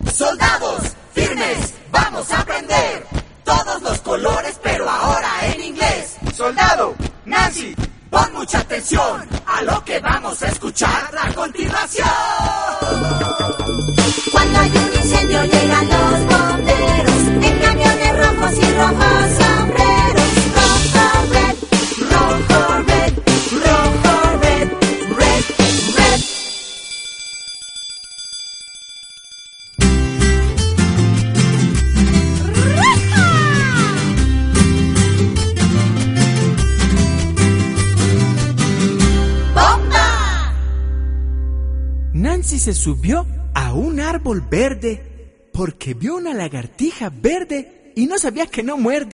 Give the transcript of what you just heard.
Soldados, firmes, vamos a aprender todos los colores, pero ahora en inglés. Soldado, Nancy, pon mucha atención a lo que vamos a escuchar a continuación. Cuando hay un incendio llegan los bomberos en camiones rojos y rojos sombreros. Rojo, red, rojo, red, rojo, red, red, red. ¡Bomba! Nancy se subió a un árbol verde porque vio una lagartija verde y no sabía que no muerde.